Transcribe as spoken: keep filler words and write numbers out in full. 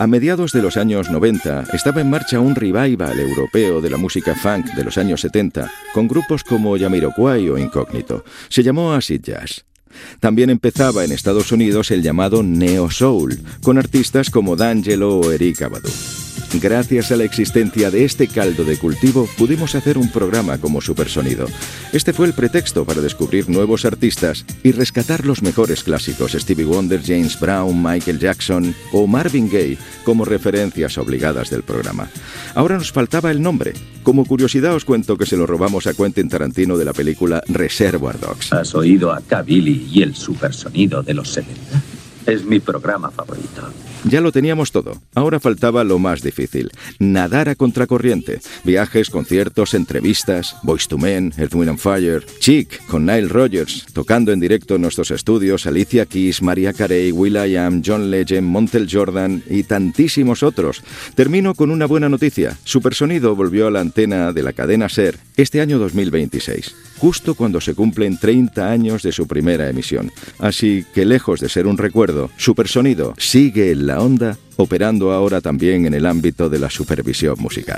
A mediados de los años noventa estaba en marcha un revival europeo de la música funk de los años setenta, con grupos como Jamiroquai o Incógnito. Se llamó Acid Jazz. También empezaba en Estados Unidos el llamado Neo Soul, con artistas como D'Angelo o Erykah Badu. Gracias a la existencia de este caldo de cultivo, pudimos hacer un programa como Supersonido. Este fue el pretexto para descubrir nuevos artistas y rescatar los mejores clásicos, Stevie Wonder, James Brown, Michael Jackson o Marvin Gaye, como referencias obligadas del programa. Ahora nos faltaba el nombre. Como curiosidad os cuento que se lo robamos a Quentin Tarantino de la película Reservoir Dogs. ¿Has oído a K-Billy y el Supersonido de los setenta? Es mi programa favorito. Ya lo teníamos todo. Ahora faltaba lo más difícil: nadar a contracorriente. Viajes, conciertos, entrevistas, Boyz two Men, Earth, Wind and Fire, Chic con Nile Rodgers, tocando en directo en nuestros estudios, Alicia Keys, Mariah Carey, will.i.am, John Legend, Montel Jordan y tantísimos otros. Termino con una buena noticia. Supersonido volvió a la antena de la cadena SER este año dos mil veintiséis, justo cuando se cumplen treinta años de su primera emisión. Así que, lejos de ser un recuerdo, Supersonido sigue en la onda, operando ahora también en el ámbito de la supervisión musical.